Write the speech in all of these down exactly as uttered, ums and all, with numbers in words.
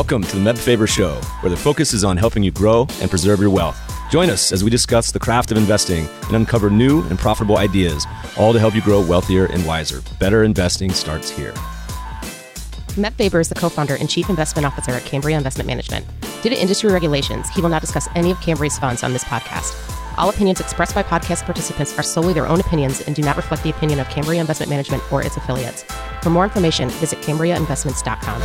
Welcome to the Meb Faber Show, where the focus is on helping you grow and preserve your wealth. Join us as we discuss the craft of investing and uncover new and profitable ideas, all to help you grow wealthier and wiser. Better investing starts here. Meb Faber is the co-founder and chief investment officer at Cambria Investment Management. Due to industry regulations, he will not discuss any of Cambria's funds on this podcast. All opinions expressed by podcast participants are solely their own opinions and do not reflect the opinion of Cambria Investment Management or its affiliates. For more information, visit cambria investments dot com.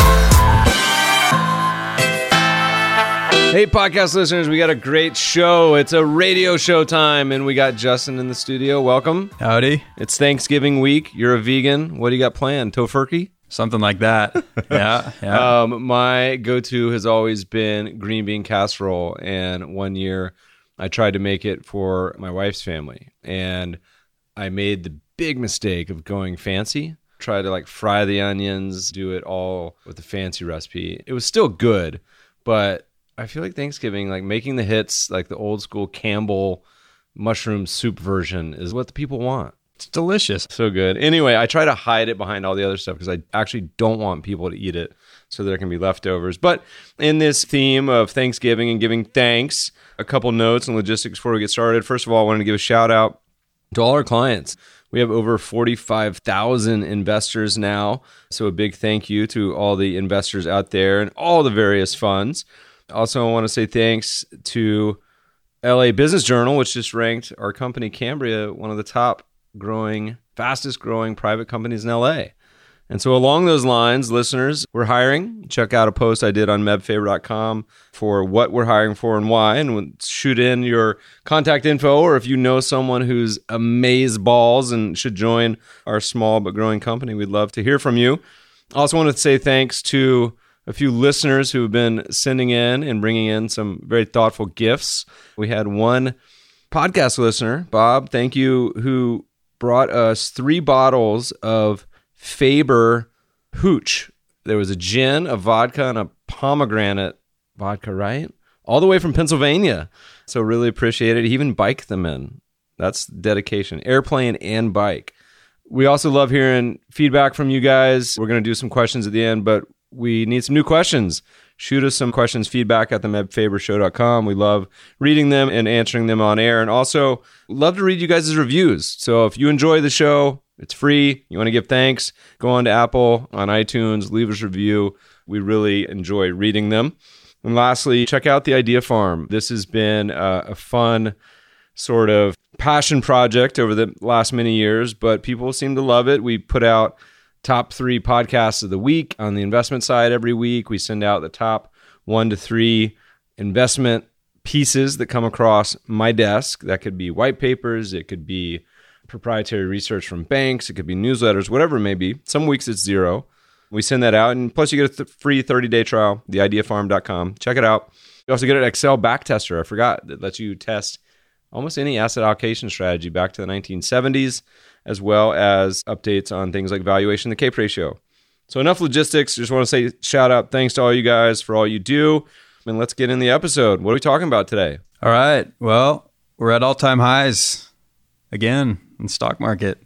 Hey, podcast listeners, we got a great show. It's a radio show time, and we got Justin in the studio. Welcome. Howdy. It's Thanksgiving week. You're a vegan. What do you got planned? Tofurkey? Something like that. Yeah. yeah. Um, my go-to has always been green bean casserole, and one year I tried to make it for my wife's family, and I made the big mistake of going fancy. Tried to like fry the onions, do it all with the fancy recipe. It was still good, but I feel like Thanksgiving, like making the hits, like the old school Campbell mushroom soup version is what the people want. It's delicious. So good. Anyway, I try to hide it behind all the other stuff because I actually don't want people to eat it so there can be leftovers. But in this theme of Thanksgiving and giving thanks, a couple notes and logistics before we get started. First of all, I wanted to give a shout out to all our clients. We have over forty-five thousand investors now. So a big thank you to all the investors out there and all the various funds. Also, I want to say thanks to L A Business Journal, which just ranked our company Cambria one of the top growing, fastest growing private companies in L A. And so along those lines, listeners, we're hiring. Check out a post I did on meb faber dot com for what we're hiring for and why. And shoot in your contact info, or if you know someone who's amazeballs and should join our small but growing company, we'd love to hear from you. I also want to say thanks to a few listeners who have been sending in and bringing in some very thoughtful gifts. We had one podcast listener, Bob, thank you, who brought us three bottles of Faber Hooch. There was a gin, a vodka, and a pomegranate vodka, right? All the way from Pennsylvania. So really appreciate it. He even biked them in. That's dedication. Airplane and bike. We also love hearing feedback from you guys. We're going to do some questions at the end, but we need some new questions. Shoot us some questions, feedback at the meb faber show dot com. We love reading them and answering them on air. And also love to read you guys' reviews. So if you enjoy the show, it's free. You want to give thanks, go on to Apple, on iTunes, leave us a review. We really enjoy reading them. And lastly, check out the Idea Farm. This has been a, a fun sort of passion project over the last many years, but people seem to love it. We put out top three podcasts of the week on the investment side every week. We send out the top one to three investment pieces that come across my desk. That could be white papers. It could be proprietary research from banks. It could be newsletters, whatever it may be. Some weeks it's zero. We send that out. And plus you get a th- free thirty-day trial, the idea farm dot com. Check it out. You also get an Excel backtester. I forgot. That lets you test almost any asset allocation strategy back to the nineteen seventies, as well as updates on things like valuation, the CAPE ratio. So enough logistics. Just want to say shout out. Thanks to all you guys for all you do. And let's get in the episode. What are we talking about today? All right. Well, we're at all-time highs again in the stock market.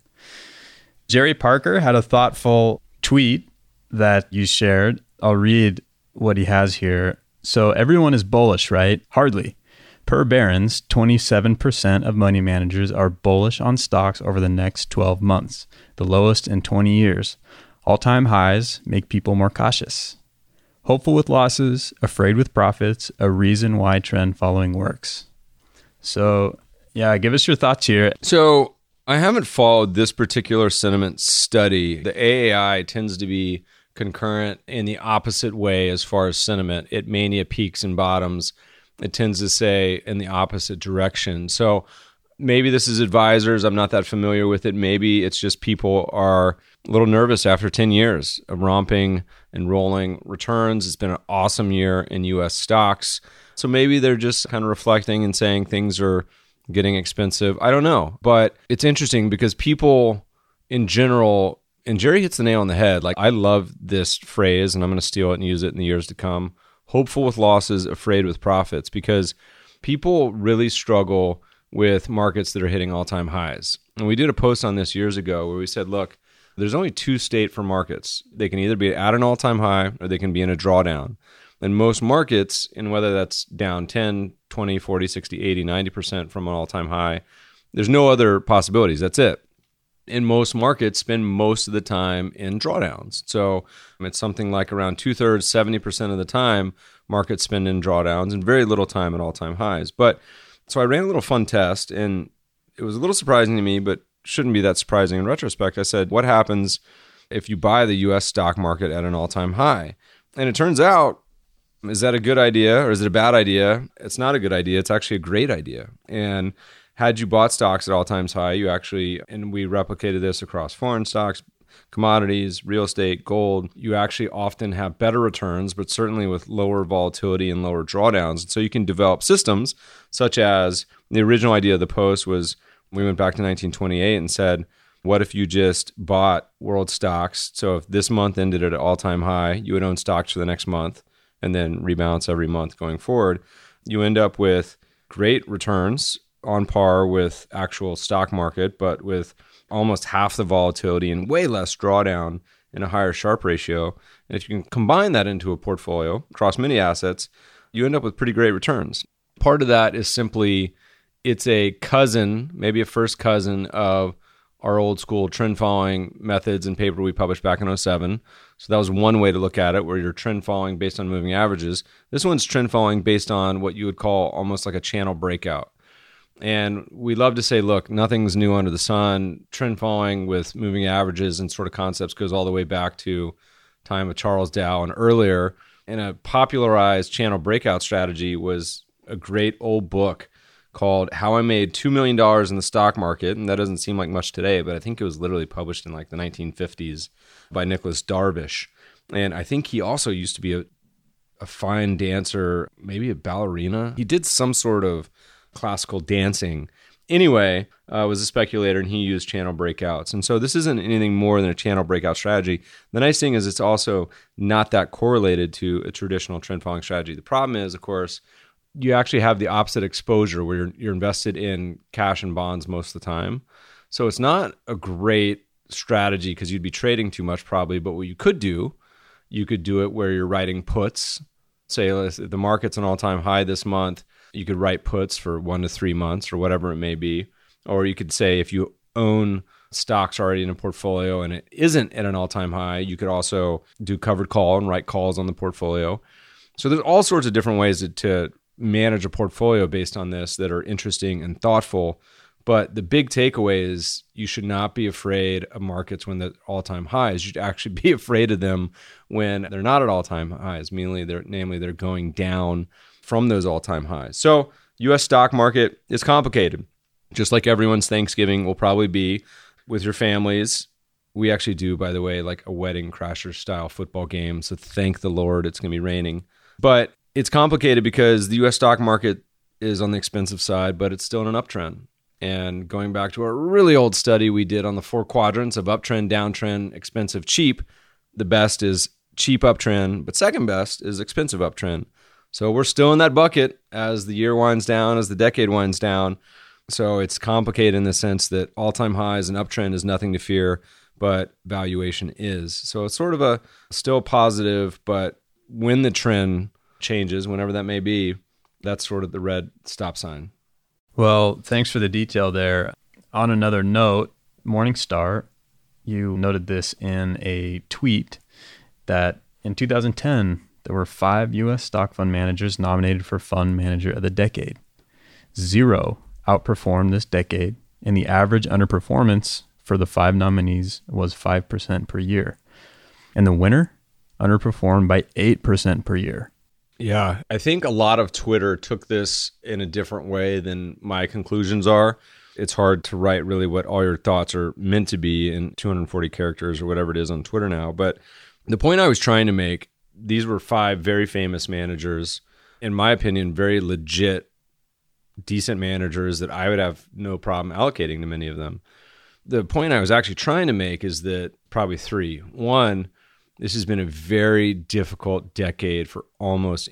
Jerry Parker had a thoughtful tweet that you shared. I'll read what he has here. So everyone is bullish, right? Hardly. Per Barron's, twenty-seven percent of money managers are bullish on stocks over the next twelve months, the lowest in twenty years. All-time highs make people more cautious. Hopeful with losses, afraid with profits, a reason why trend following works. So, yeah, give us your thoughts here. So I haven't followed this particular sentiment study. The A A I tends to be concurrent in the opposite way as far as sentiment. It mania peaks and bottoms. It tends to say in the opposite direction. So maybe this is advisors. I'm not that familiar with it. Maybe it's just people are a little nervous after ten years of romping and rolling returns. It's been an awesome year in U S stocks. So maybe they're just kind of reflecting and saying things are getting expensive. I don't know. But it's interesting because people in general, and Jerry hits the nail on the head. Like, I love this phrase, and I'm going to steal it and use it in the years to come. Hopeful with losses, afraid with profits, because people really struggle with markets that are hitting all-time highs. And we did a post on this years ago where we said, look, there's only two state for markets. They can either be at an all-time high or they can be in a drawdown. And most markets, and whether that's down ten, twenty, forty, sixty, eighty, ninety percent from an all-time high, there's no other possibilities. That's it. And most markets spend most of the time in drawdowns. So it's something like around two-thirds, seventy percent of the time, markets spend in drawdowns and very little time at all-time highs. But so I ran a little fun test, and it was a little surprising to me, but shouldn't be that surprising in retrospect. I said, what happens if you buy the U S stock market at an all-time high? And it turns out, is that a good idea or is it a bad idea? It's not a good idea. It's actually a great idea. And had you bought stocks at all-time high, you actually, and we replicated this across foreign stocks, commodities, real estate, gold, you actually often have better returns, but certainly with lower volatility and lower drawdowns. And so you can develop systems such as the original idea of the Post was we went back to nineteen twenty-eight and said, what if you just bought world stocks? So if this month ended at an all-time high, you would own stocks for the next month and then rebalance every month going forward. You end up with great returns on par with actual stock market, but with almost half the volatility and way less drawdown and a higher Sharpe ratio. And if you can combine that into a portfolio across many assets, you end up with pretty great returns. Part of that is simply it's a cousin, maybe a first cousin of our old school trend following methods and paper we published back in oh seven. So that was one way to look at it, where you're trend following based on moving averages. This one's trend following based on what you would call almost like a channel breakout. And we love to say, look, nothing's new under the sun. Trend following with moving averages and sort of concepts goes all the way back to time of Charles Dow and earlier. And a popularized channel breakout strategy was a great old book called How I Made two million dollars in the Stock Market. And that doesn't seem like much today, but I think it was literally published in like the nineteen fifties by Nicholas Darvish. And I think he also used to be a, a fine dancer, maybe a ballerina. He did some sort of classical dancing. Anyway, uh, was a speculator, and he used channel breakouts. And so this isn't anything more than a channel breakout strategy. The nice thing is it's also not that correlated to a traditional trend following strategy. The problem is, of course, you actually have the opposite exposure where you're, you're invested in cash and bonds most of the time. So it's not a great strategy because you'd be trading too much probably. But what you could do, you could do it where you're writing puts. Say if the market's an all-time high this month, you could write puts for one to three months or whatever it may be. Or you could say if you own stocks already in a portfolio and it isn't at an all-time high, you could also do covered call and write calls on the portfolio. So there's all sorts of different ways to, to manage a portfolio based on this that are interesting and thoughtful. But the big takeaway is you should not be afraid of markets when they're all-time highs. You should actually be afraid of them when they're not at all-time highs, mainly they're, namely they're going down from those all-time highs. So U S stock market is complicated. Just like everyone's Thanksgiving will probably be with your families. We actually do, by the way, like a wedding crasher style football game. So thank the Lord it's going to be raining. But it's complicated because the U S stock market is on the expensive side, but it's still in an uptrend. And going back to a really old study we did on the four quadrants of uptrend, downtrend, expensive, cheap, the best is cheap uptrend, but second best is expensive uptrend. So we're still in that bucket as the year winds down, as the decade winds down. So it's complicated in the sense that all-time highs and uptrend is nothing to fear, but valuation is. So it's sort of a still positive, but when the trend changes, whenever that may be, that's sort of the red stop sign. Well, thanks for the detail there. On another note, Morningstar, you noted this in a tweet that in two thousand ten, there were five U S stock fund managers nominated for Fund Manager of the Decade. Zero outperformed this decade, and the average underperformance for the five nominees was five percent per year. And the winner underperformed by eight percent per year. Yeah, I think a lot of Twitter took this in a different way than my conclusions are. It's hard to write really what all your thoughts are meant to be in two hundred forty characters or whatever it is on Twitter now. But the point I was trying to make, these were five very famous managers, in my opinion, very legit, decent managers that I would have no problem allocating to many of them. The point I was actually trying to make is that probably three. One, this has been a very difficult decade for almost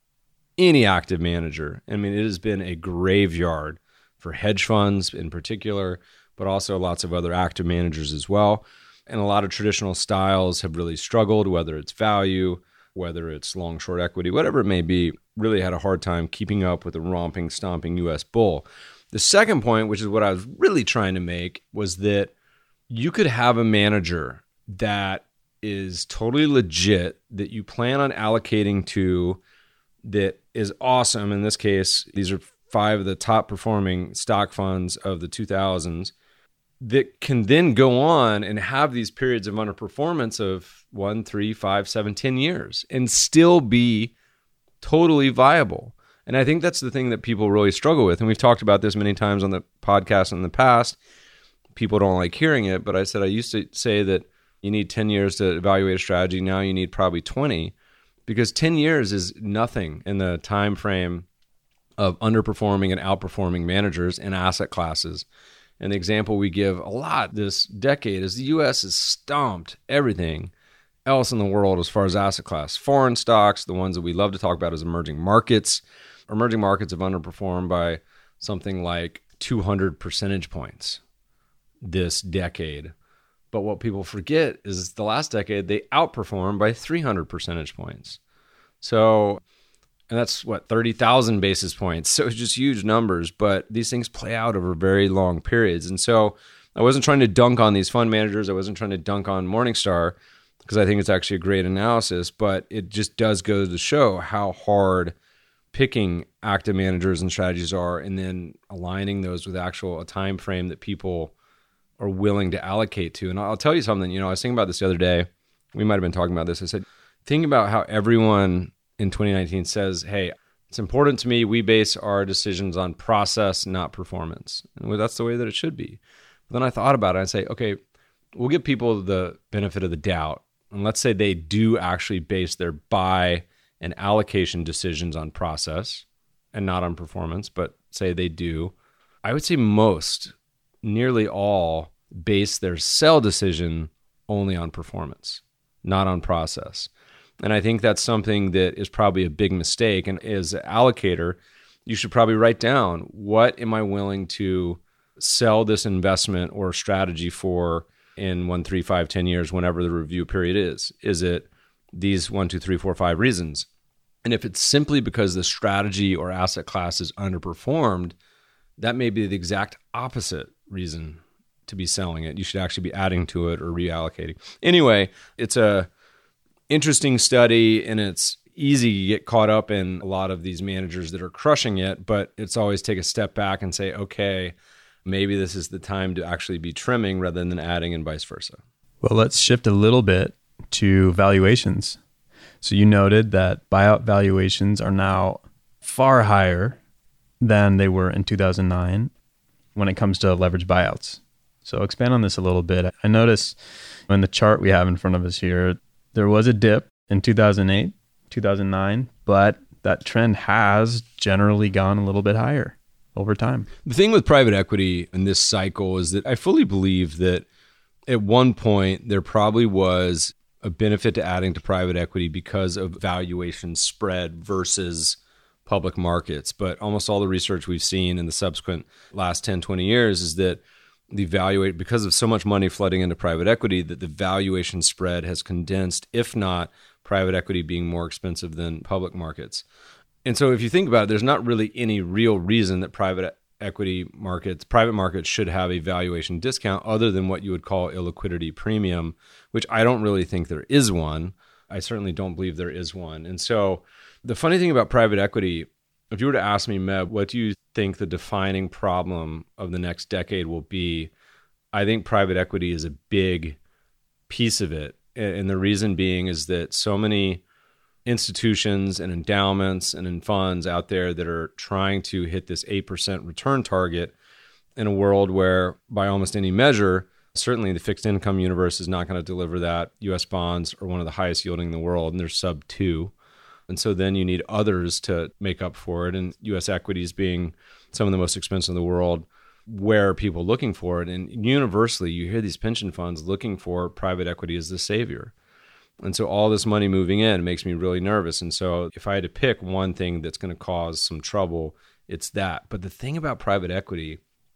any active manager. I mean, it has been a graveyard for hedge funds in particular, but also lots of other active managers as well. And a lot of traditional styles have really struggled, whether it's value, whether it's long, short equity, whatever it may be, really had a hard time keeping up with the romping, stomping U S bull. The second point, which is what I was really trying to make, was that you could have a manager that is totally legit, that you plan on allocating to, that is awesome. In this case, these are five of the top performing stock funds of the two thousands, that can then go on and have these periods of underperformance of one, three, five, seven, ten years and still be totally viable. And I think that's the thing that people really struggle with. And we've talked about this many times on the podcast in the past. People don't like hearing it, but I said I used to say that you need ten years to evaluate a strategy. Now you need probably twenty, because ten years is nothing in the time frame of underperforming and outperforming managers and asset classes. And the example we give a lot this decade is the U S has stomped everything else in the world as far as asset class. Foreign stocks, the ones that we love to talk about as emerging markets. Emerging markets have underperformed by something like two hundred percentage points this decade. But what people forget is the last decade, they outperformed by three hundred percentage points. So, and that's what, thirty thousand basis points. So it's just huge numbers, but these things play out over very long periods. And so I wasn't trying to dunk on these fund managers. I wasn't trying to dunk on Morningstar, because I think it's actually a great analysis, but it just does go to show how hard picking active managers and strategies are, and then aligning those with actual a time frame that people are willing to allocate to. And I'll tell you something, you know, I was thinking about this the other day. We might have been talking about this. I said, think about how everyone in twenty nineteen says, hey, it's important to me, we base our decisions on process, not performance. And well, that's the way that it should be. But then I thought about it. I say, okay, we'll give people the benefit of the doubt. And let's say they do actually base their buy and allocation decisions on process and not on performance, but say they do. I would say most, nearly all, base their sell decision only on performance, not on process. And I think that's something that is probably a big mistake. And as an allocator, you should probably write down, what am I willing to sell this investment or strategy for in one, three, five, ten years, whenever the review period is? Is it these one, two, three, four, five reasons? And if it's simply because the strategy or asset class is underperformed, that may be the exact opposite reason to be selling it. You should actually be adding to it or reallocating. Anyway, it's a interesting study, and it's easy to get caught up in a lot of these managers that are crushing it, but it's always take a step back and say, okay, maybe this is the time to actually be trimming rather than adding, and vice versa. Well, let's shift a little bit to valuations. So you noted that buyout valuations are now far higher than they were in two thousand nine when it comes to leveraged buyouts. So expand on this a little bit. I notice in the chart we have in front of us here, there was a dip in two thousand eight, two thousand nine, but that trend has generally gone a little bit higher over time. The thing with private equity in this cycle is that I fully believe that at one point there probably was a benefit to adding to private equity because of valuation spread versus public markets. But almost all the research we've seen in the subsequent last ten, twenty years is that the valuate, because of so much money flooding into private equity, that the valuation spread has condensed, if not private equity being more expensive than public markets. And so if you think about it, there's not really any real reason that private equity markets, private markets should have a valuation discount other than what you would call illiquidity premium, which I don't really think there is one. I certainly don't believe there is one. And so the funny thing about private equity, if you were to ask me, Meb, what do you think the defining problem of the next decade will be? I think private equity is a big piece of it. And the reason being is that so many institutions and endowments and in funds out there that are trying to hit this eight percent return target in a world where, by almost any measure, certainly the fixed income universe is not going to deliver that. U S bonds are one of the highest yielding in the world, and they're sub two. And so then you need others to make up for it. And U S equities being some of the most expensive in the world, where are people looking for it? And universally, you hear these pension funds looking for private equity as the savior. And so all this money moving in makes me really nervous. And so if I had to pick one thing that's going to cause some trouble, it's that. But the thing about private equity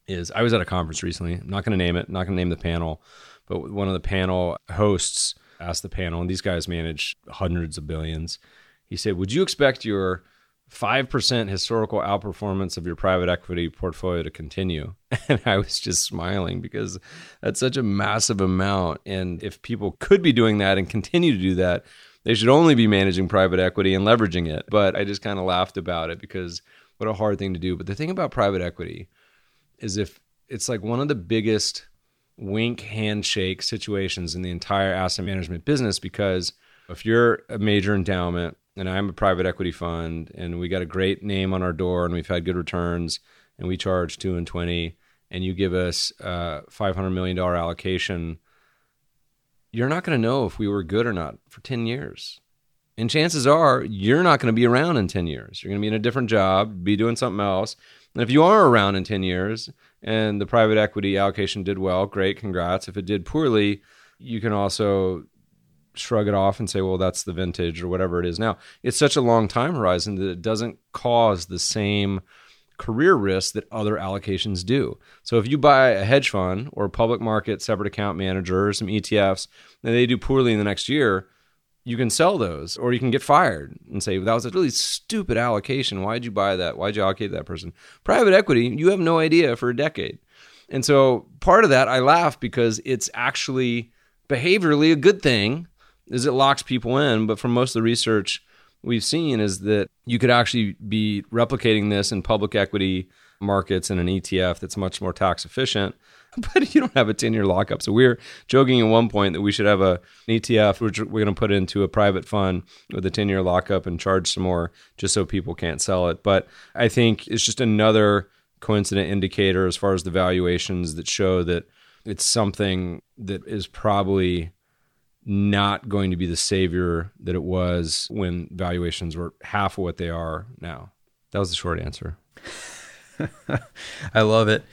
is I was at a conference recently. I'm not going to name it, I'm not going to name the panel, but one of the panel hosts asked the panel, and these guys manage hundreds of billions. He said, would you expect your five percent historical outperformance of your private equity portfolio to continue? And I was just smiling because that's such a massive amount. And if people could be doing that and continue to do that, they should only be managing private equity and leveraging it. But I just kind of laughed about it because what a hard thing to do. But the thing about private equity is if it's like one of the biggest wink handshake situations in the entire asset management business, because if you're a major endowment and I'm a private equity fund and we got a great name on our door and we've had good returns and we charge two and twenty and you give us a five hundred million dollars allocation, you're not going to know if we were good or not for ten years. And chances are you're not going to be around in ten years. You're going to be in a different job, be doing something else. And if you are around in ten years and the private equity allocation did well, great, congrats. If it did poorly, you can also shrug it off and say, well, that's the vintage or whatever it is now. It's such a long time horizon that it doesn't cause the same career risk that other allocations do. So if you buy a hedge fund or a public market separate account manager or some E T Fs and they do poorly in the next year, you can sell those or you can get fired and say, well, that was a really stupid allocation. Why'd you buy that? Why'd you allocate that person? Private equity, you have no idea for a decade. And so part of that, I laugh because it's actually behaviorally a good thing, is it locks people in. But from most of the research we've seen is that you could actually be replicating this in public equity markets in an E T F that's much more tax efficient, but you don't have a ten-year lockup. So we were joking at one point that we should have a, an E T F which we're going to put into a private fund with a ten-year lockup and charge some more just so people can't sell it. But I think it's just another coincident indicator as far as the valuations that show that it's something that is probably not going to be the savior that it was when valuations were half of what they are now. That was the short answer. I love it.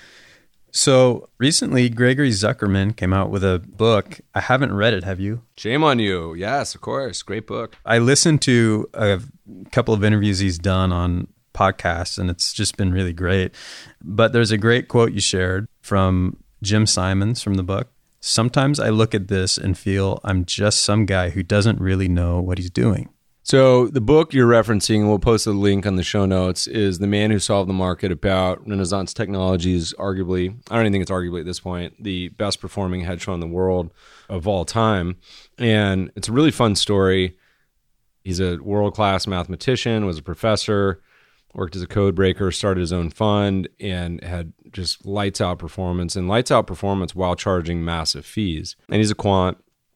So recently, Gregory Zuckerman came out with a book. I haven't read it. Have you? Shame on you. Yes, of course. Great book. I listened to a couple of interviews he's done on podcasts, and it's just been really great. But there's a great quote you shared from Jim Simons from the book. Sometimes I look at this and feel I'm just some guy who doesn't really know what he's doing. So the book you're referencing, we'll post a link on the show notes, is The Man Who Solved the Market, about Renaissance Technologies, arguably, I don't even think it's arguably at this point, the best performing hedge fund in the world of all time. And it's a really fun story. He's a world-class mathematician, was a professor, worked as a code breaker, started his own fund, and had just lights out performance and lights out performance while charging massive fees. And he's a quant.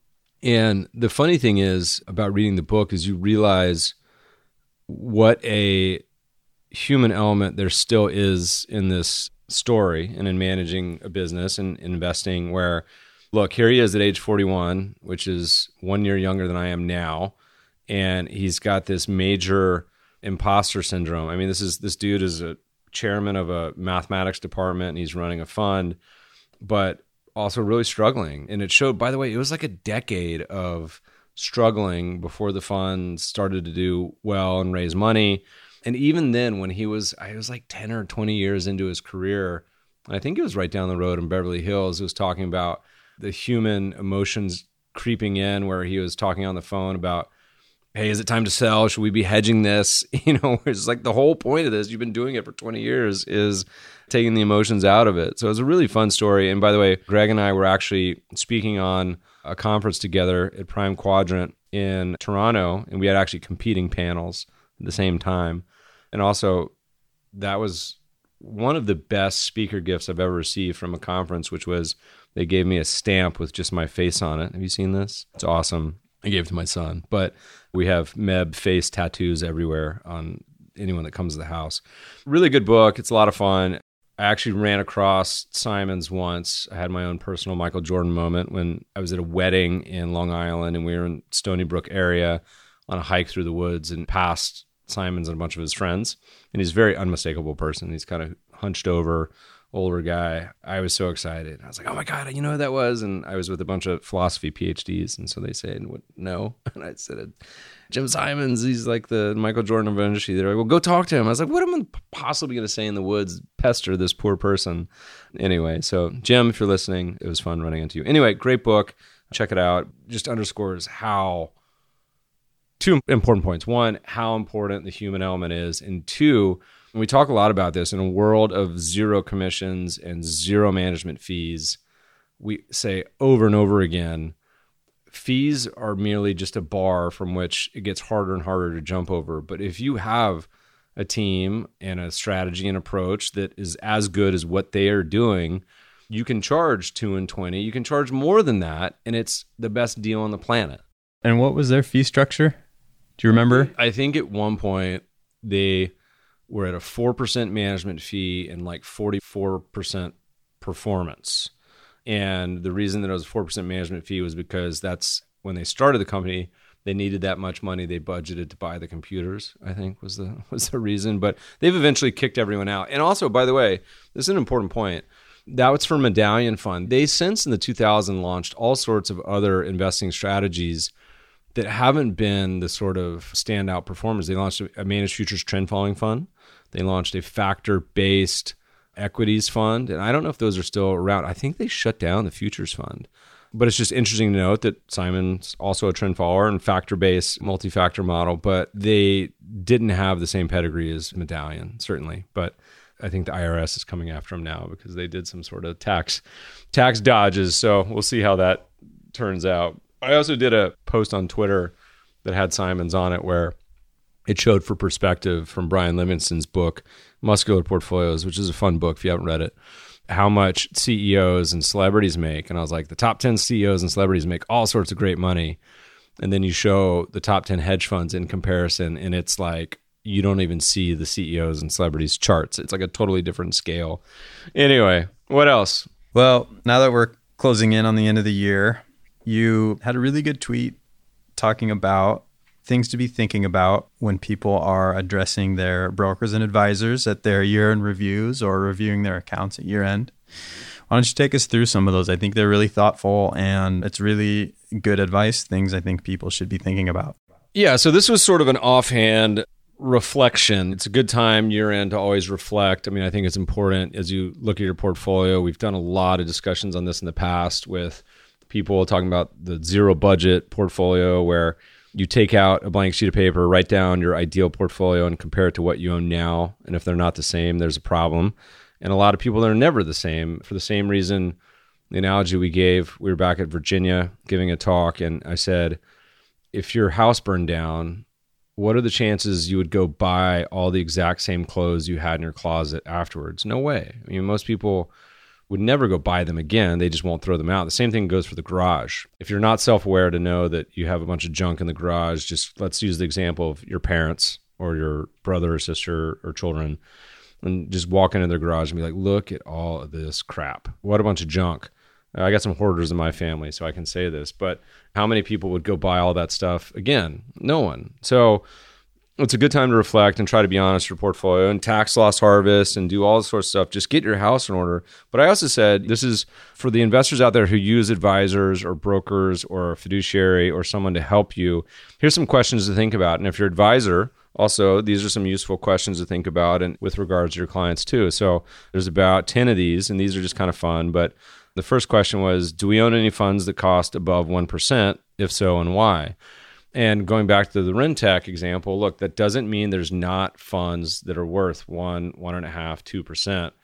And the funny thing is about reading the book is you realize what a human element there still is in this story and in managing a business and investing, where, look, here he is at age forty-one, which is one year younger than I am now. And he's got this major imposter syndrome. I mean, this is this dude is a chairman of a mathematics department and he's running a fund, but also really struggling. And it showed, by the way, it was like a decade of struggling before the fund started to do well and raise money. And even then, when he was, I was like ten or twenty years into his career, I think it was right down the road in Beverly Hills, he was talking about the human emotions creeping in, where he was talking on the phone about, hey, is it time to sell? Should we be hedging this? You know, it's like the whole point of this, you've been doing it for twenty years, is taking the emotions out of it. So it was a really fun story. And by the way, Greg and I were actually speaking on a conference together at Prime Quadrant in Toronto, and we had actually competing panels at the same time. And also, that was one of the best speaker gifts I've ever received from a conference, which was they gave me a stamp with just my face on it. Have you seen this? It's awesome. I gave it to my son. But we have Meb face tattoos everywhere on anyone that comes to the house. Really good book. It's a lot of fun. I actually ran across Simons once. I had my own personal Michael Jordan moment when I was at a wedding in Long Island and we were in Stony Brook area on a hike through the woods and passed Simons and a bunch of his friends. And he's a very unmistakable person. He's kind of hunched over older guy. I was so excited. I was like, oh my God, you know who that was? And I was with a bunch of philosophy PhDs. And so they said, no. And I said, Jim Simons, he's like the Michael Jordan of industry. They're like, well, go talk to him. I was like, what am I possibly going to say in the woods? Pester this poor person. Anyway, so Jim, if you're listening, it was fun running into you. Anyway, great book. Check it out. Just underscores how, two important points. One, how important the human element is. And two, and we talk a lot about this, in a world of zero commissions and zero management fees, we say over and over again, fees are merely just a bar from which it gets harder and harder to jump over. But if you have a team and a strategy and approach that is as good as what they are doing, you can charge two and twenty. You can charge more than that, and it's the best deal on the planet. And what was their fee structure? Do you remember? I think at one point they were at a four percent management fee and like forty-four percent performance. And the reason that it was a four percent management fee was because that's when they started the company, they needed that much money. They budgeted to buy the computers, I think was the was the reason. But they've eventually kicked everyone out. And also, by the way, this is an important point. That was for Medallion Fund. They since in the two thousands launched all sorts of other investing strategies that haven't been the sort of standout performers. They launched a managed futures trend following fund. They launched a factor-based equities fund. And I don't know if those are still around. I think they shut down the futures fund. But it's just interesting to note that Simon's also a trend follower and factor-based multi-factor model, but they didn't have the same pedigree as Medallion, certainly. But I think the I R S is coming after them now because they did some sort of tax tax dodges. So we'll see how that turns out. I also did a post on Twitter that had Simon's on it where it showed for perspective from Brian Livingston's book, Muscular Portfolios, which is a fun book if you haven't read it, how much C E Os and celebrities make. And I was like, the top ten C E Os and celebrities make all sorts of great money. And then you show the top ten hedge funds in comparison, and it's like you don't even see the C E Os and celebrities charts. It's like a totally different scale. Anyway, what else? Well, now that we're closing in on the end of the year, you had a really good tweet talking about things to be thinking about when people are addressing their brokers and advisors at their year-end reviews or reviewing their accounts at year-end. Why don't you take us through some of those? I think they're really thoughtful and it's really good advice, things I think people should be thinking about. Yeah, so this was sort of an offhand reflection. It's a good time year-end to always reflect. I mean, I think it's important as you look at your portfolio. We've done a lot of discussions on this in the past with people talking about the zero budget portfolio where you take out a blank sheet of paper, write down your ideal portfolio and compare it to what you own now. And if they're not the same, there's a problem. And a lot of people are never the same for the same reason. The analogy we gave, we were back at Virginia giving a talk, and I said, if your house burned down, what are the chances you would go buy all the exact same clothes you had in your closet afterwards? No way. I mean, most people would never go buy them again. They just won't throw them out. The same thing goes for the garage. If you're not self-aware to know that you have a bunch of junk in the garage, just let's use the example of your parents or your brother or sister or children, and just walk into their garage and be like, look at all of this crap. What a bunch of junk. I got some hoarders in my family, so I can say this, but how many people would go buy all that stuff again? No one. So it's a good time to reflect and try to be honest with your portfolio and tax loss harvest and do all this sort of stuff. Just get your house in order. But I also said this is for the investors out there who use advisors or brokers or a fiduciary or someone to help you. Here's some questions to think about. And if you're an advisor, also, these are some useful questions to think about and with regards to your clients too. So there's about ten of these, and these are just kind of fun. But the first question was, do we own any funds that cost above one percent? If so, and why? And going back to the Rentec example, look, that doesn't mean there's not funds that are worth one, one and a half, two percent.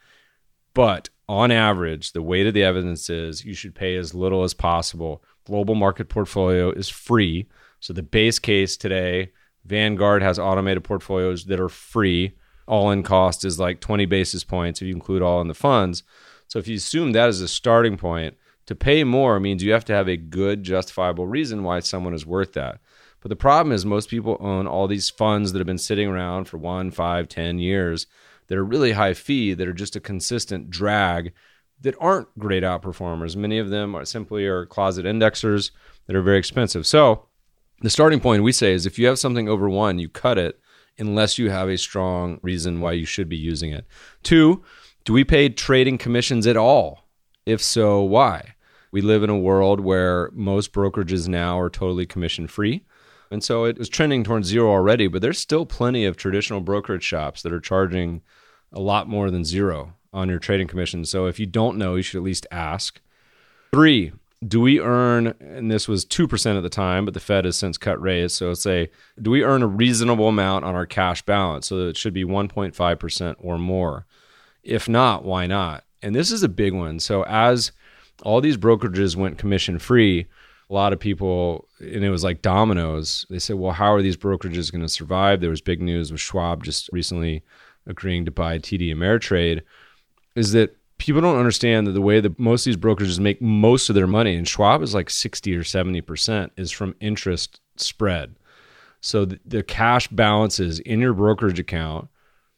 But on average, the weight of the evidence is you should pay as little as possible. Global market portfolio is free. So the base case today, Vanguard has automated portfolios that are free. All-in cost is like twenty basis points if you include all in the funds. So if you assume that as a starting point, to pay more means you have to have a good, justifiable reason why someone is worth that. But the problem is most people own all these funds that have been sitting around for one, five, ten years that are really high fee, that are just a consistent drag, that aren't great outperformers. Many of them are simply are closet indexers that are very expensive. So the starting point we say is if you have something over one, you cut it unless you have a strong reason why you should be using it. Two, Do we pay trading commissions at all? If so, why? We live in a world where most brokerages now are totally commission-free. And so it was trending towards zero already, but there's still plenty of traditional brokerage shops that are charging a lot more than zero on your trading commission. So if you don't know, you should at least ask. Three, do we earn, and this was two percent at the time, but the Fed has since cut rates. So let's say, do we earn a reasonable amount on our cash balance? So it should be one point five percent or more. If not, why not? And this is a big one. So as all these brokerages went commission-free, a lot of people, and it was like dominoes, they said, well, how are these brokerages going to survive? There was big news with Schwab just recently agreeing to buy T D Ameritrade, is that people don't understand that the way that most of these brokerages make most of their money, and Schwab is like sixty or seventy percent, is from interest spread. So the, the cash balances in your brokerage account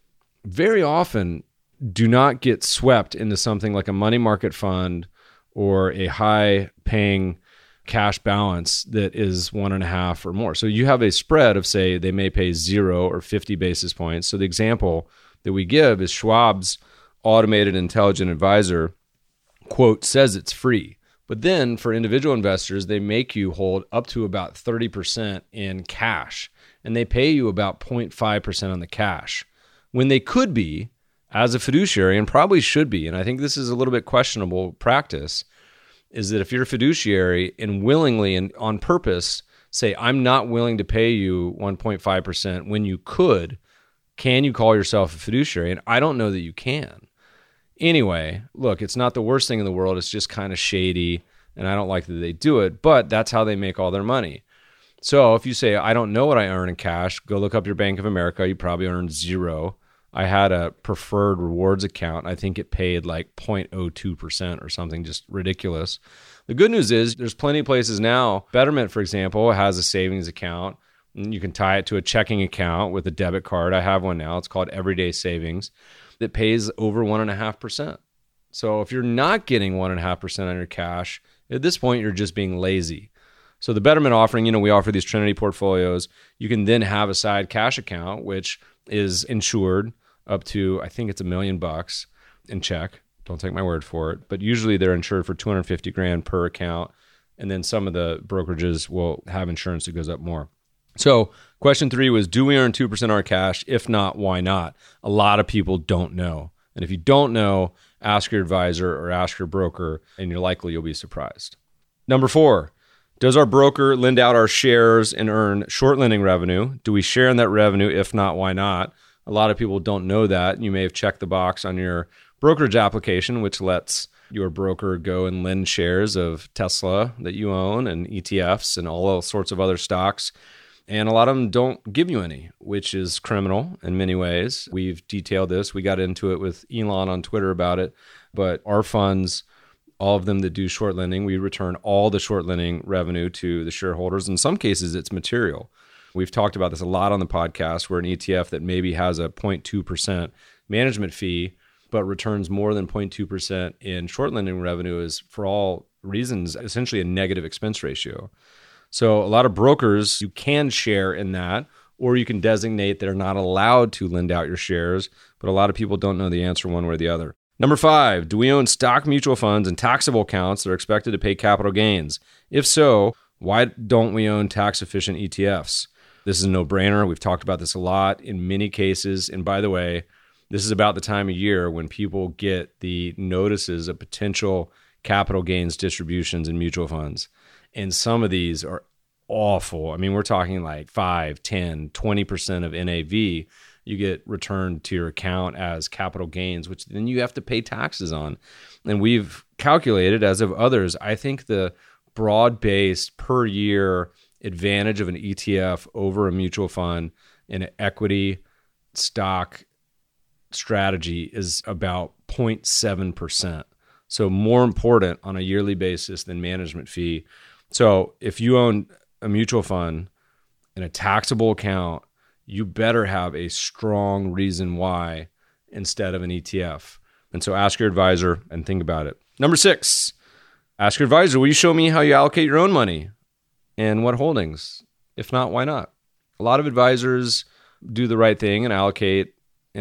very often do not get swept into something like a money market fund or a high paying cash balance that is one and a half or more. So you have a spread of, say, they may pay zero or fifty basis points. So the example that we give is Schwab's automated intelligent advisor, quote, says it's free. But then for individual investors, they make you hold up to about thirty percent in cash, and they pay you about zero point five percent on the cash, when they could be, as a fiduciary, and probably should be, and I think this is a little bit questionable practice, is that if you're a fiduciary and willingly and on purpose say, I'm not willing to pay you one point five percent when you could, can you call yourself a fiduciary? And I don't know that you can. Anyway, look, it's not the worst thing in the world. It's just kind of shady, and I don't like that they do it, but that's how they make all their money. So if you say, I don't know what I earn in cash, go look up your Bank of America. You probably earn zero. I had a preferred rewards account. I think it paid like zero point zero two percent or something just ridiculous. The good news is there's plenty of places now. Betterment, for example, has a savings account. And you can tie it to a checking account with a debit card. I have one now. It's called Everyday Savings. That pays over one point five percent. So if you're not getting one point five percent on your cash, at this point, you're just being lazy. So the Betterment offering, you know, we offer these Trinity portfolios. You can then have a side cash account, which is insured up to, I think it's a million bucks in check. Don't take my word for it. But usually they're insured for two hundred fifty grand per account. And then some of the brokerages will have insurance that goes up more. So question three was, do we earn two percent on our cash? If not, why not? A lot of people don't know. And if you don't know, ask your advisor or ask your broker, and you're likely you'll be surprised. Number four, does our broker lend out our shares and earn short lending revenue? Do we share in that revenue? If not, why not? A lot of people don't know that. You may have checked the box on your brokerage application, which lets your broker go and lend shares of Tesla that you own and E T Fs and all sorts of other stocks. And a lot of them don't give you any, which is criminal in many ways. We've detailed this. We got into it with Elon on Twitter about it. But our funds, all of them that do short lending, we return all the short lending revenue to the shareholders. In some cases, it's material. We've talked about this a lot on the podcast, where an E T F that maybe has a zero point two percent management fee, but returns more than zero point two percent in short lending revenue is, for all reasons, essentially a negative expense ratio. So a lot of brokers, you can share in that, or you can designate they're not allowed to lend out your shares, but a lot of people don't know the answer one way or the other. Number five, do we own stock mutual funds and taxable accounts that are expected to pay capital gains? If so, why don't we own tax-efficient E T Fs? This is a no-brainer. We've talked about this a lot in many cases. And by the way, this is about the time of year when people get the notices of potential capital gains distributions in mutual funds. And some of these are awful. I mean, we're talking like five, ten, twenty percent of N A V you get returned to your account as capital gains, which then you have to pay taxes on. And we've calculated, as of others, I think the broad-based per year advantage of an E T F over a mutual fund in an equity stock strategy is about zero point seven percent. So more important on a yearly basis than management fee. So if you own a mutual fund in a taxable account, you better have a strong reason why instead of an E T F. And so ask your advisor and think about it. Number six, ask your advisor, will you show me how you allocate your own money and what holdings? If not, why not? A lot of advisors do the right thing and allocate and are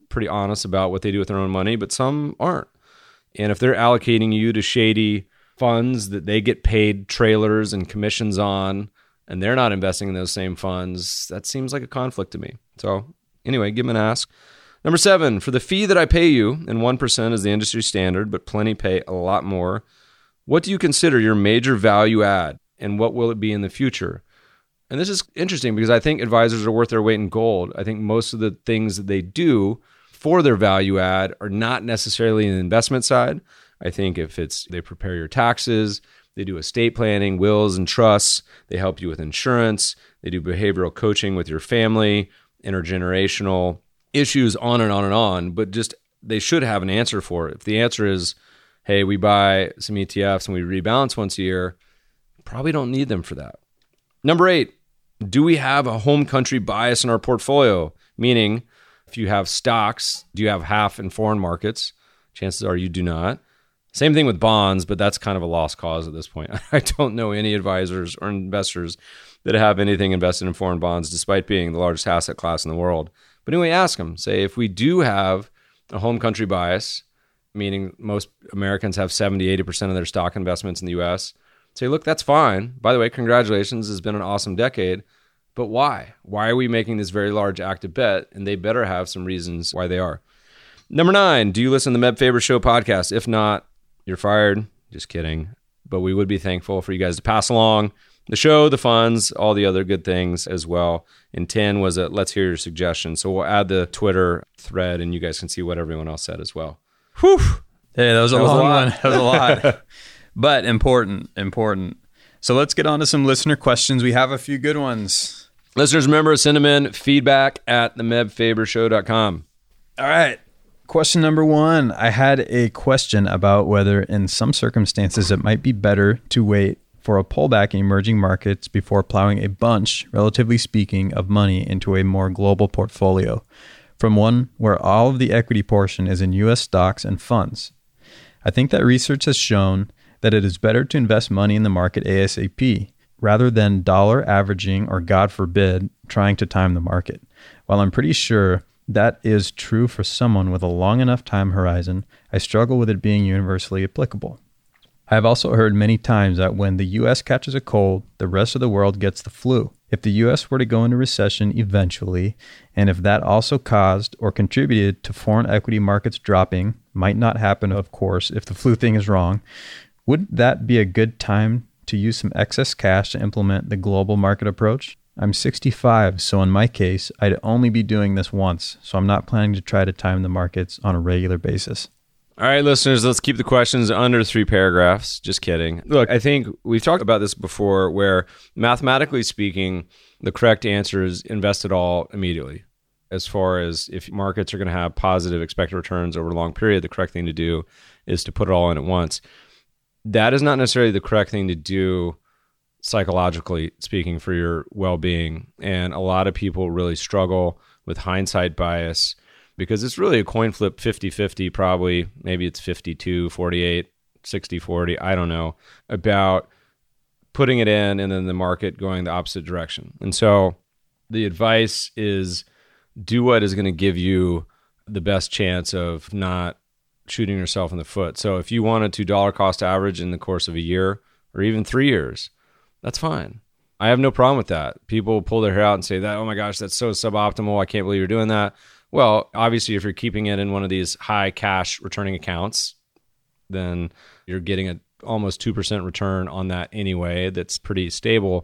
pretty honest about what they do with their own money, but some aren't. And if they're allocating you to shady funds that they get paid trailers and commissions on, and they're not investing in those same funds, that seems like a conflict to me. So anyway, give them an ask. Number seven, for the fee that I pay you, and one percent is the industry standard, but plenty pay a lot more, what do you consider your major value add, and what will it be in the future? And this is interesting because I think advisors are worth their weight in gold. I think most of the things that they do for their value add are not necessarily in the investment side. I think if it's they prepare your taxes, they do estate planning, wills and trusts, they help you with insurance, they do behavioral coaching with your family, intergenerational issues, on and on and on, but just they should have an answer for it. If the answer is, hey, we buy some E T Fs and we rebalance once a year, probably don't need them for that. Number eight, do we have a home country bias in our portfolio? Meaning, if you have stocks, do you have half in foreign markets? Chances are you do not. Same thing with bonds, but that's kind of a lost cause at this point. I don't know any advisors or investors that have anything invested in foreign bonds, despite being the largest asset class in the world. But anyway, ask them. Say, if we do have a home country bias, meaning most Americans have seventy, eighty percent of their stock investments in the U S, say, look, that's fine. By the way, congratulations. It's been an awesome decade. But why? Why are we making this very large active bet? And they better have some reasons why they are. Number nine, do you listen to the Meb Faber Show podcast? If not, you're fired. Just kidding. But we would be thankful for you guys to pass along the show, the funds, all the other good things as well. And ten was a let's hear your suggestions. So we'll add the Twitter thread and you guys can see what everyone else said as well. Whew. Hey, that was a That was long a lot. one. That was a lot. But important, important. So let's get on to some listener questions. We have a few good ones. Listeners, remember, send them in, feedback at the meb faber show dot com. All right. Question number one. I had a question about whether in some circumstances it might be better to wait for a pullback in emerging markets before plowing a bunch, relatively speaking, of money into a more global portfolio, from one where all of the equity portion is in U S stocks and funds. I think that research has shown that it is better to invest money in the market ASAP rather than dollar averaging or, God forbid, trying to time the market. While I'm pretty sure that is true for someone with a long enough time horizon, I struggle with it being universally applicable. I have also heard many times that when the U S catches a cold, the rest of the world gets the flu. If the U S were to go into recession eventually, and if that also caused or contributed to foreign equity markets dropping, might not happen, of course, if the flu thing is wrong, wouldn't that be a good time to use some excess cash to implement the global market approach? I'm sixty-five, so in my case, I'd only be doing this once, so I'm not planning to try to time the markets on a regular basis. All right, listeners, let's keep the questions under three paragraphs. Just kidding. Look, I think we've talked about this before where mathematically speaking, the correct answer is invest it all immediately. As far as if markets are going to have positive expected returns over a long period, the correct thing to do is to put it all in at once. That is not necessarily the correct thing to do psychologically speaking for your well-being. And a lot of people really struggle with hindsight bias because it's really a coin flip fifty-fifty probably. Maybe it's fifty-two forty-eight, sixty forty, I don't know, about putting it in and then the market going the opposite direction. And so the advice is do what is going to give you the best chance of not shooting yourself in the foot. So if you wanted to dollar cost average in the course of a year or even three years, that's fine. I have no problem with that. People pull their hair out and say that, oh my gosh, that's so suboptimal. I can't believe you're doing that. Well, obviously, if you're keeping it in one of these high cash returning accounts, then you're getting a almost two percent return on that anyway. That's pretty stable.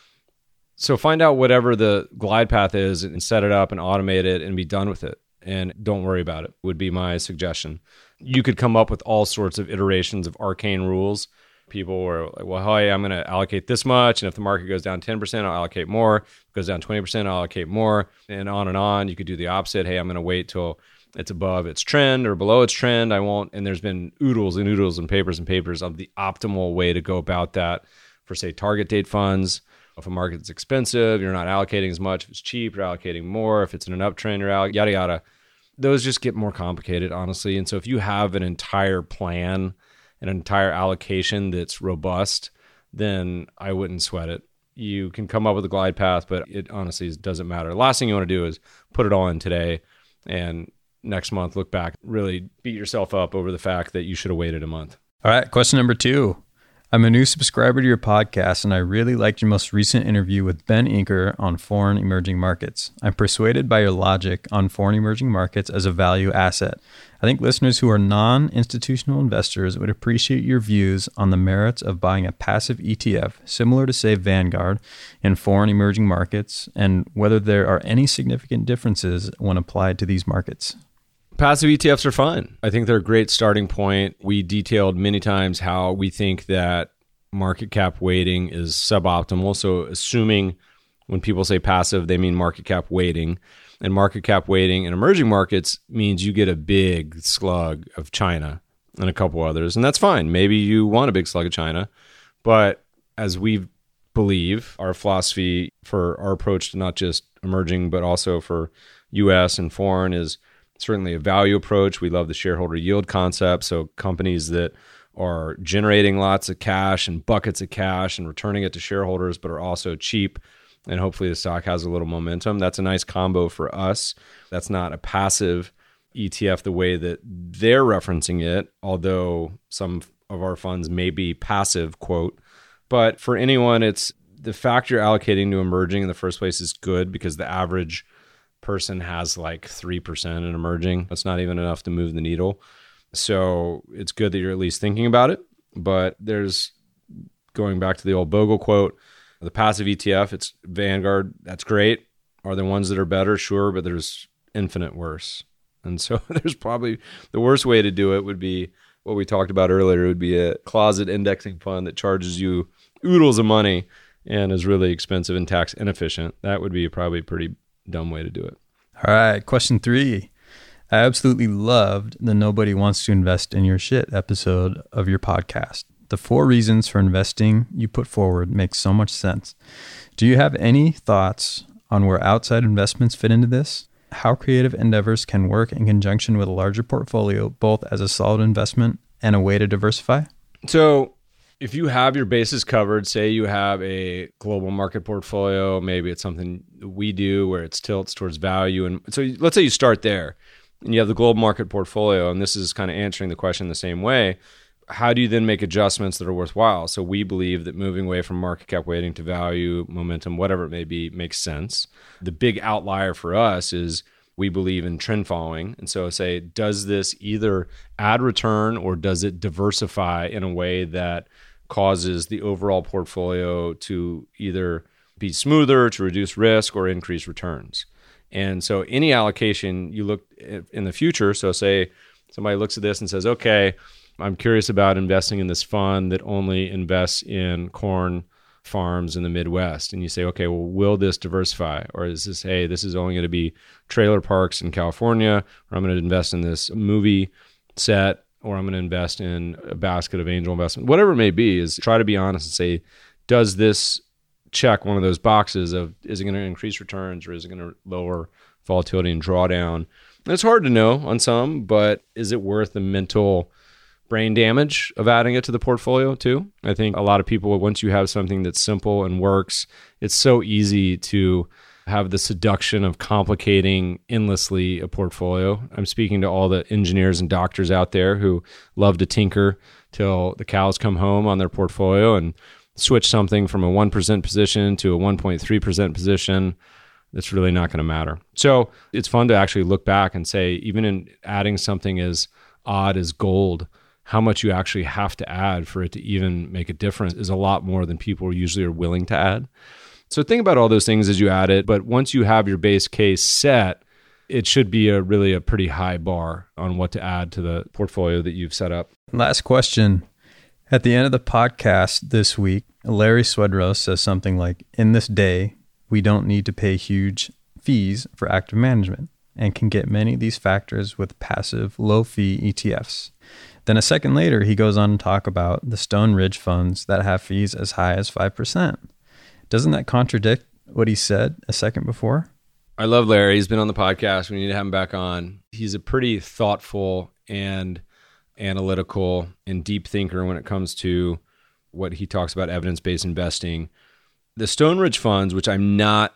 So find out whatever the glide path is and set it up and automate it and be done with it. And don't worry about it, would be my suggestion. You could come up with all sorts of iterations of arcane rules. People were like, well, hey, I'm going to allocate this much. And if the market goes down ten percent, I'll allocate more. If it goes down twenty percent, I'll allocate more. And on and on. You could do the opposite. Hey, I'm going to wait till it's above its trend or below its trend. I won't. And there's been oodles and oodles and papers and papers of the optimal way to go about that for, say, target date funds. If a market's expensive, you're not allocating as much. If it's cheap, you're allocating more. If it's in an uptrend, you're allocating, yada, yada. Those just get more complicated, honestly. And so if you have an entire plan, an entire allocation that's robust, then I wouldn't sweat it. You can come up with a glide path, but it honestly doesn't matter. The last thing you want to do is put it all in today and next month look back, really beat yourself up over the fact that you should have waited a month. All right, question number two. I'm a new subscriber to your podcast, and I really liked your most recent interview with Ben Inker on foreign emerging markets. I'm persuaded by your logic on foreign emerging markets as a value asset. I think listeners who are non-institutional investors would appreciate your views on the merits of buying a passive E T F, similar to, say, Vanguard, in foreign emerging markets, and whether there are any significant differences when applied to these markets. Passive E T Fs are fun. I think they're a great starting point. We detailed many times how we think that market cap weighting is suboptimal. So assuming when people say passive, they mean market cap weighting. And market cap weighting in emerging markets means you get a big slug of China and a couple others. And that's fine. Maybe you want a big slug of China. But as we believe, our philosophy for our approach to not just emerging, but also for U S and foreign is certainly a value approach. We love the shareholder yield concept. So companies that are generating lots of cash and buckets of cash and returning it to shareholders, but are also cheap, and hopefully the stock has a little momentum. That's a nice combo for us. That's not a passive E T F the way that they're referencing it, although some of our funds may be passive, quote. But for anyone, it's the fact you're allocating to emerging in the first place is good because the average person has like three percent in emerging. That's not even enough to move the needle. So it's good that you're at least thinking about it. But there's, going back to the old Bogle quote, the passive E T F, it's Vanguard. That's great. Are there ones that are better? Sure, but there's infinite worse. And so there's probably the worst way to do it would be what we talked about earlier. It would be a closet indexing fund that charges you oodles of money and is really expensive and tax inefficient. That would be probably a pretty dumb way to do it. All right, question three. I absolutely loved the Nobody Wants to Invest in Your Shit episode of your podcast. The four reasons for investing you put forward make so much sense. Do you have any thoughts on where outside investments fit into this? How creative endeavors can work in conjunction with a larger portfolio, both as a solid investment and a way to diversify? So if you have your bases covered, say you have a global market portfolio, maybe it's something we do where it's tilts towards value. And so let's say you start there and you have the global market portfolio, and this is kind of answering the question the same way. How do you then make adjustments that are worthwhile? So we believe that moving away from market cap weighting to value, momentum, whatever it may be, makes sense. The big outlier for us is we believe in trend following. And so say, does this either add return or does it diversify in a way that causes the overall portfolio to either be smoother, to reduce risk, or increase returns? And so any allocation you look at in the future, so say somebody looks at this and says, okay, I'm curious about investing in this fund that only invests in corn farms in the Midwest. And you say, okay, well, will this diversify? Or is this, hey, this is only going to be trailer parks in California, or I'm going to invest in this movie set, or I'm going to invest in a basket of angel investment, whatever it may be, is try to be honest and say, does this check one of those boxes of, is it going to increase returns or is it going to lower volatility and drawdown? And it's hard to know on some, but is it worth the mental brain damage of adding it to the portfolio too? I think a lot of people, once you have something that's simple and works, it's so easy to have the seduction of complicating endlessly a portfolio. I'm speaking to all the engineers and doctors out there who love to tinker till the cows come home on their portfolio and switch something from a one percent position to a one point three percent position. That's really not going to matter. So it's fun to actually look back and say, even in adding something as odd as gold, how much you actually have to add for it to even make a difference is a lot more than people usually are willing to add. So think about all those things as you add it. But once you have your base case set, it should be a really a pretty high bar on what to add to the portfolio that you've set up. Last question. At the end of the podcast this week, Larry Swedroe says something like, in this day, we don't need to pay huge fees for active management and can get many of these factors with passive, low-fee E T Fs. Then a second later, he goes on to talk about the Stone Ridge funds that have fees as high as five percent. Doesn't that contradict what he said a second before? I love Larry. He's been on the podcast. We need to have him back on. He's a pretty thoughtful and analytical and deep thinker when it comes to what he talks about evidence-based investing. The Stone Ridge funds, which I'm not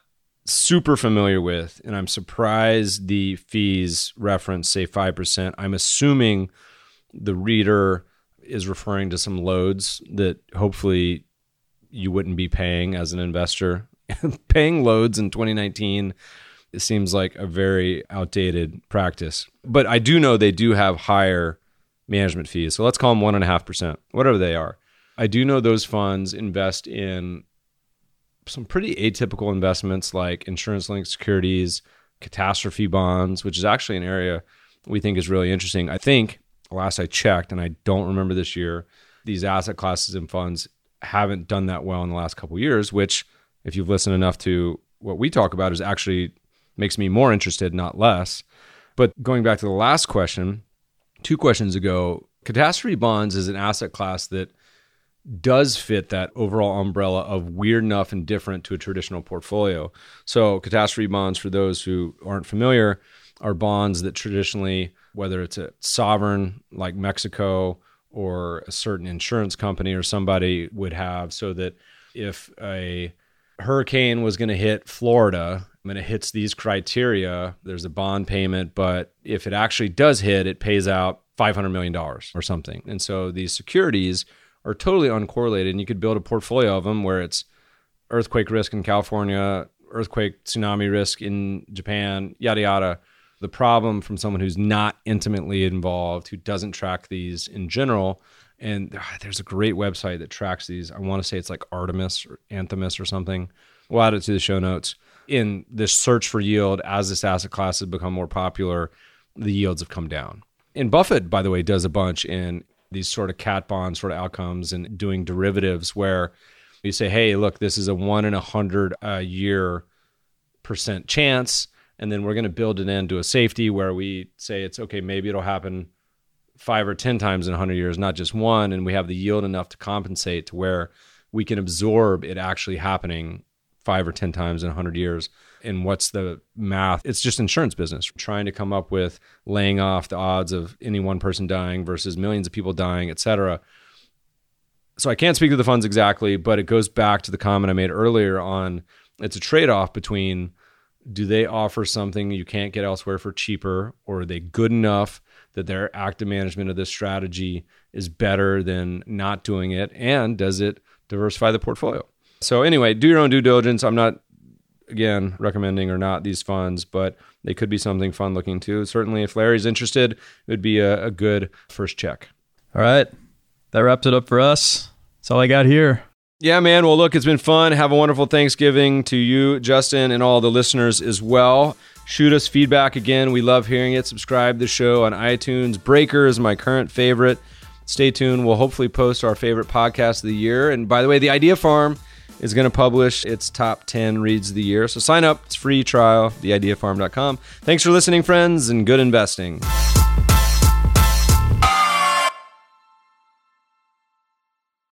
super familiar with, and I'm surprised the fees reference say five percent. I'm assuming the reader is referring to some loads that hopefully you wouldn't be paying as an investor. Paying loads in twenty nineteen, it seems like a very outdated practice. But I do know they do have higher management fees. So let's call them one point five percent, whatever they are. I do know those funds invest in some pretty atypical investments like insurance-linked securities, catastrophe bonds, which is actually an area we think is really interesting. I think, last I checked, and I don't remember this year, these asset classes and funds haven't done that well in the last couple of years, which, if you've listened enough to what we talk about, is actually makes me more interested, not less. But going back to the last question, two questions ago, catastrophe bonds is an asset class that does fit that overall umbrella of weird enough and different to a traditional portfolio. So catastrophe bonds, for those who aren't familiar, are bonds that traditionally, whether it's a sovereign like Mexico or a certain insurance company or somebody, would have, so that if a hurricane was going to hit Florida and it hits these criteria, there's a bond payment, but if it actually does hit, it pays out five hundred million dollars or something. And so these securities are totally uncorrelated, and you could build a portfolio of them where it's earthquake risk in California, earthquake tsunami risk in Japan, yada, yada. The problem from someone who's not intimately involved, who doesn't track these in general, and ah, there's a great website that tracks these. I want to say it's like Artemis or Anthemis or something. We'll add it to the show notes. In this search for yield, as this asset class has become more popular, the yields have come down. And Buffett, by the way, does a bunch in these sort of cat bond sort of outcomes and doing derivatives where you say, hey, look, this is a one in a hundred a year percent chance. And then we're going to build it into a safety where we say it's okay, maybe it'll happen five or ten times in a hundred years, not just one. And we have the yield enough to compensate to where we can absorb it actually happening five or ten times in a hundred years. And what's the math? It's just insurance business, trying to come up with laying off the odds of any one person dying versus millions of people dying, et cetera. So I can't speak to the funds exactly, but it goes back to the comment I made earlier on it's a trade-off between, do they offer something you can't get elsewhere for cheaper, or are they good enough that their active management of this strategy is better than not doing it? And does it diversify the portfolio? So anyway, do your own due diligence. I'm not, again, recommending or not these funds, but they could be something fun looking too. Certainly, if Larry's interested, it would be a, a good first check. All right. That wraps it up for us. That's all I got here. Yeah, man. Well, look, it's been fun. Have a wonderful Thanksgiving to you, Justin, and all the listeners as well. Shoot us feedback again. We love hearing it. Subscribe to the show on iTunes. Breaker is my current favorite. Stay tuned. We'll hopefully post our favorite podcast of the year. And by the way, the Idea Farm is going to publish its top ten reads of the year. So sign up. It's free trial, the idea farm dot com. Thanks for listening, friends, and good investing.